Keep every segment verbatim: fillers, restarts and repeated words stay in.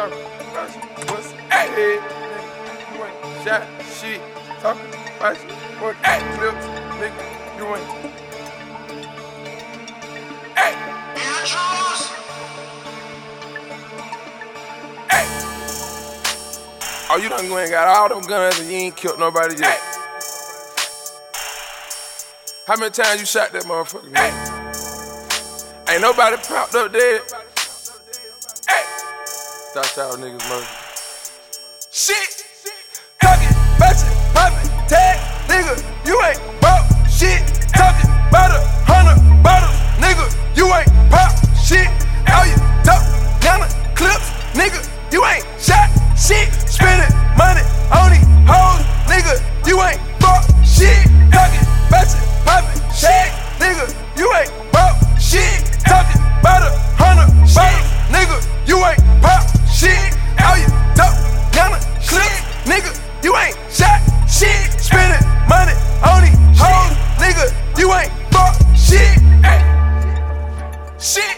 talking about shit. What's hey, you ain't shot shit. Talking about shit. What hey, clips, nigga, you ain't. Hey, hey. Oh, you done go and got all them guns and you ain't killed nobody yet. Hey. How many times you shot that motherfucker, man? Hey. Ain't nobody popped up dead. Hey. Thought y'all niggas murdered. Shit. Talking, batchin', poppin', tag, nigga, you ain't bought shit. Talking about a hundred bottles, nigga, you ain't pop shit. All you talk, down the clips, nigga, you ain't shot shit. Spending money on these hoes, nigga, you ain't bought shit. Talking, batchin', poppin', tag, nigga, you ain't bought shit. Talking about a hundred bottles, nigga, you ain't pop shit. All you talk, down the clips, nigga, you ain't shot shit. Spending money on these hoes, nigga, you ain't bought shit. Ay. Shit.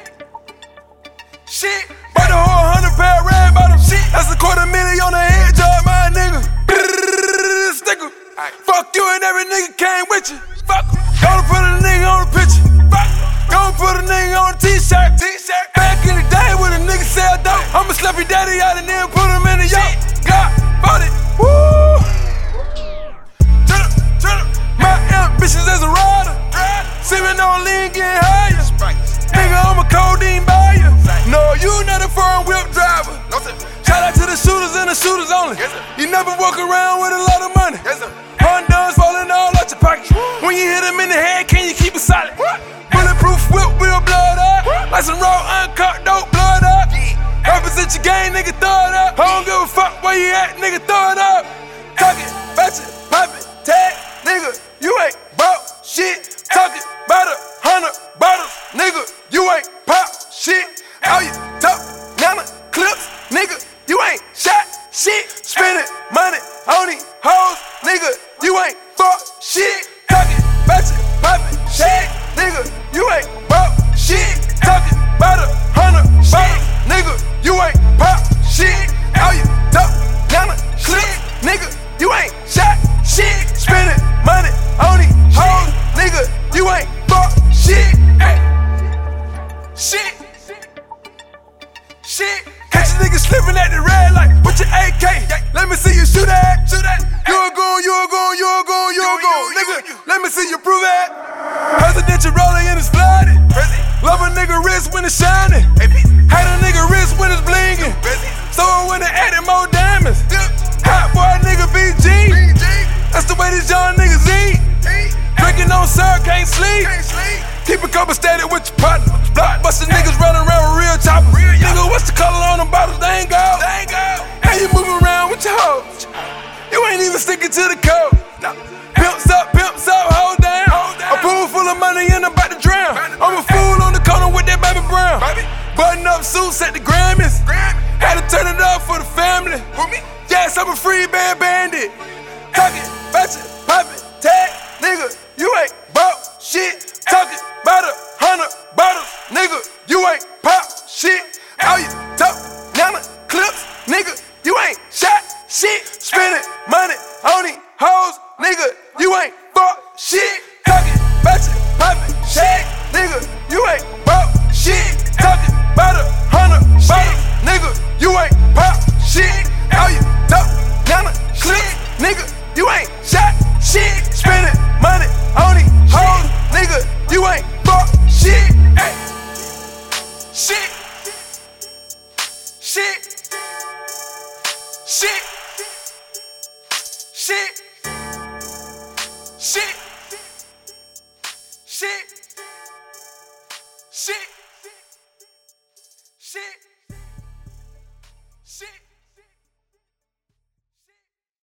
Shit. Bought the whole hundred pair of red bottom shit. That's a quarter million on the head job, my nigga. Sticker. Ay. Fuck you and every nigga came with you. Fuck. Gonna put a nigga on the picture. Fuck. Gonna put a nigga on a t-shirt. T-shirt. Back in the day when a nigga sell dope, I'ma slap your daddy out and then put him in the yacht. God, bought it. Woo! Turn up, turn up. My ambitions as a rider. Sippin' on lean, getting higher. Nigga, I'm a codeine buyer. No, you not a foreign whip driver. Shout out to the shooters and the shooters only. You never walk around with a lot of money. Honduras falling all out your pocket. When you hit him in the head, can you keep it solid? Bulletproof whip, wheel blood up. Like some raw, uncut dope, blood up. Represent your gang, nigga, throw it up. I don't give a fuck where you at, nigga, throw it up. Talking, batchin', poppin', tag, nigga, you ain't bought shit. Talking about a hundred bottles, nigga, you ain't pop shit. All you talk, now the clips, nigga, you ain't shot shit. Spending money on these hoes, nigga, you ain't bought shit. Talking, batchin', poppin', tag, nigga, you ain't bought shit. Talking about a hundred bottles, nigga, you ain't pop shit. All you talk, now the clips, nigga, you ain't shot shit. Spending money on these hoes, nigga, you ain't bought shit. Ay. Shit. Shit. Catch a nigga slipping at the red light with your A K. Let me see you shoot that. Shoot that. You a goon, you a goon, you a goon, you a goon. Nigga, let me see you prove that. Presidential rolling and it's flooded. Love a nigga wrist when it's shining. Hate a nigga wrist when it's blinging. So when they added more diamonds. Hot boy nigga B G. That's the way these young niggas eat. Drinking on syrup, can't sleep. Keep a couple steady with your partner. Blockbuster niggas running around with real choppers. Nigga, what's the color on them bottles? They ain't gold. How you moving around with your hoes? You ain't even sticking to the code. Pimps up, pimps up, hold down. A pool full of money and I'm about to drown. I'm a fool on the corner with that baby brown. Button up suits at the Grammys. Had to turn it up for the family. Yes, I'm a free band bandit. Talking, batchin', poppin', tag, nigga, you ain't bought shit. Talking about a hundred bottles, nigga, you ain't pop shit. All you talk, now the clips, nigga, you ain't shot shit. Spending money on these hoes, nigga, you ain't bought shit. Talking, batchin', poppin', tag, nigga, you ain't bought shit. Talking about a hundred bottles, nigga, you ain't pop shit. All you talk, now the clips, nigga, you ain't shot shit. Spending money on these hoes, nigga, you ain't bought shit. Ay. Shit. Shit. Shit. Shit. Shit. Shit. Shit. Shit.